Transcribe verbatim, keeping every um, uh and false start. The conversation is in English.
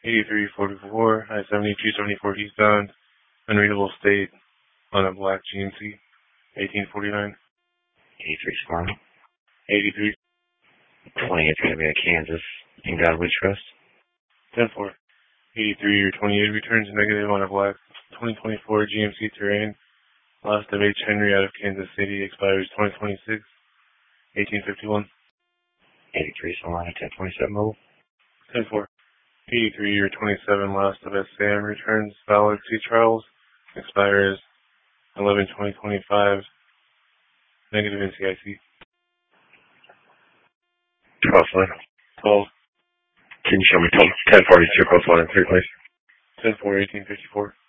eighty-three forty-four, I seventy two seventy-four eastbound, unreadable state on a black G M C, eighteen forty-nine. eighty-three Sparrow. eighty-three. twenty-eight's going to be at Kansas. In God we trust. ten four. eighty-three or twenty-eight returns negative on a black twenty twenty-four G M C Terrain. Last of H. Henry out of Kansas City, expires twenty twenty-six, eighteen fifty-one. eighty-three Solana ten twenty-seven mobile. ten four. eighty-three or twenty-seven, last of S. Sam returns valid sea trials, expires eleven twenty twenty-five, negative N C I C. twelve Solana. twelve. Can you show me ten forty-two Coast Line in three, please? ten four eighteen fifty-four.